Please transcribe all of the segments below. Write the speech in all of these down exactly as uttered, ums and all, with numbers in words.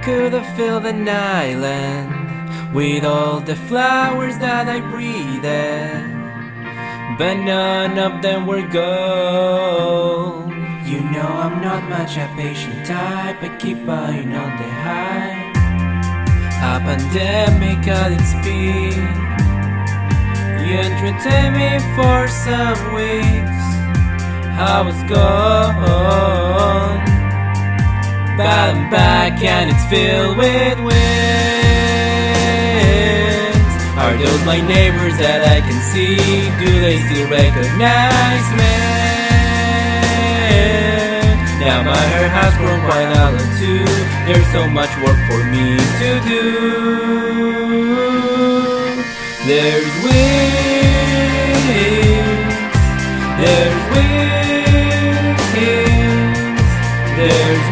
could have filled an island with all the flowers that I breathed, but none of them were gold. You know I'm not much a patient type, I keep buying on the high. A pandemic at its peak, you entertained me for some weeks. I was gone, but I'm back and it's filled with wings. Are those my neighbors that I can see? Do they still recognize me? Now my hair has grown quite a lot too. There's so much work for me to do. There's wings, there's wings, there's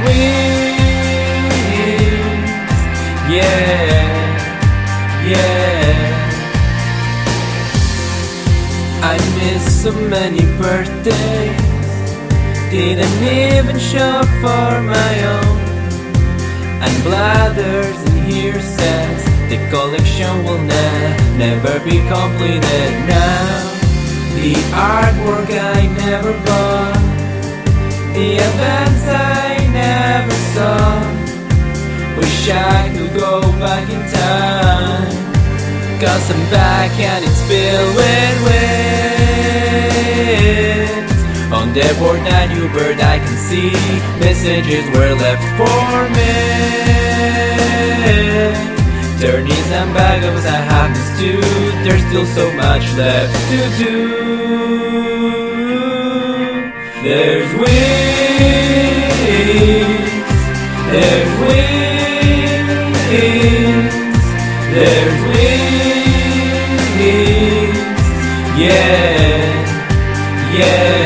wings, yeah, yeah. I miss so many birthdays, didn't even show up for my own. And blathers in here says the collection will ne- never be completed now. The artwork I never bought, the events I never saw. Wish I could go back in time, 'cause I'm back and it's filled with wings. On the board that you bird I can see messages were left for me. Journeys and bagels I have this too. There's still so much left to do. There's wings, there's wings, there's wings, yeah, yeah.